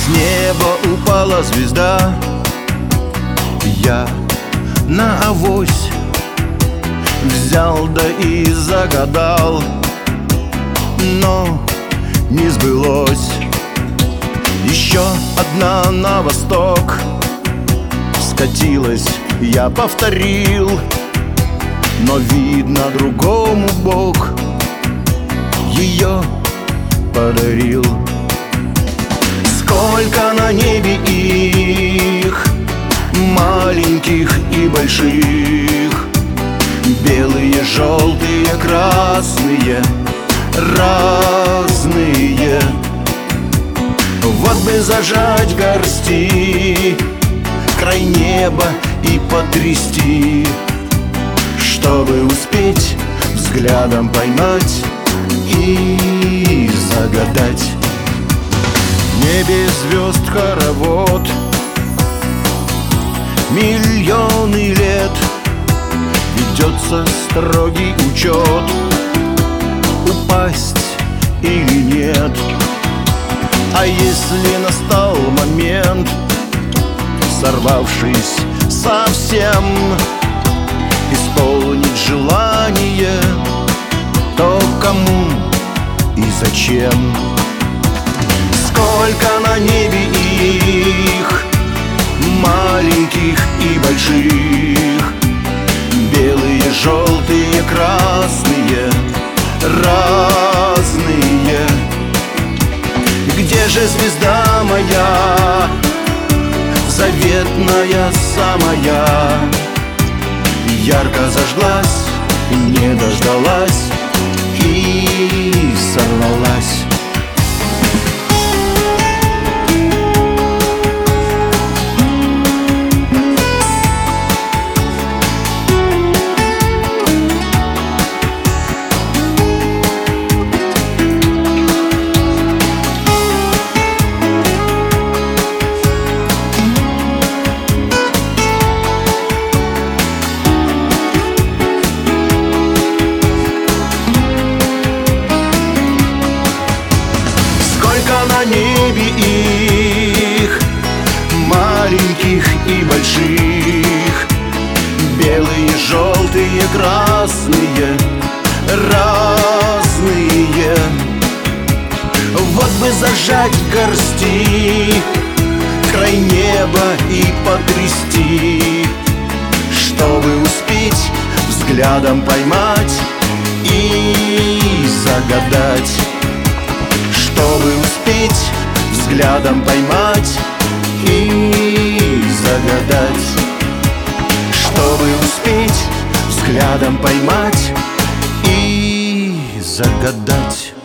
С неба упала звезда, я на авось взял да и загадал, но не сбылось. Еще одна на восток скатилась, я повторил, но видно, другому Бог ее подарил. Сколько на небе их, маленьких и больших, белые, желтые, красные, разные. Вот бы зажать горсти, край неба и потрясти, чтобы успеть взглядом поймать и загадать. В небе звезд хоровод, миллионы лет ведется строгий учет, упасть или нет. А если настал момент, сорвавшись совсем, исполнить желание, то кому и зачем? Сколько на небе их, маленьких и больших, белые, желтые, красные, разные. Где же звезда моя, заветная самая? Ярко зажглась, не дождалась и сорвалась. На небе их, маленьких и больших, белые, желтые, красные, разные. Вот бы зажать горсти, край неба и потрясти, чтобы успеть взглядом поймать и загадать. Чтобы успеть взглядом поймать и загадать. Чтобы успеть взглядом поймать и загадать.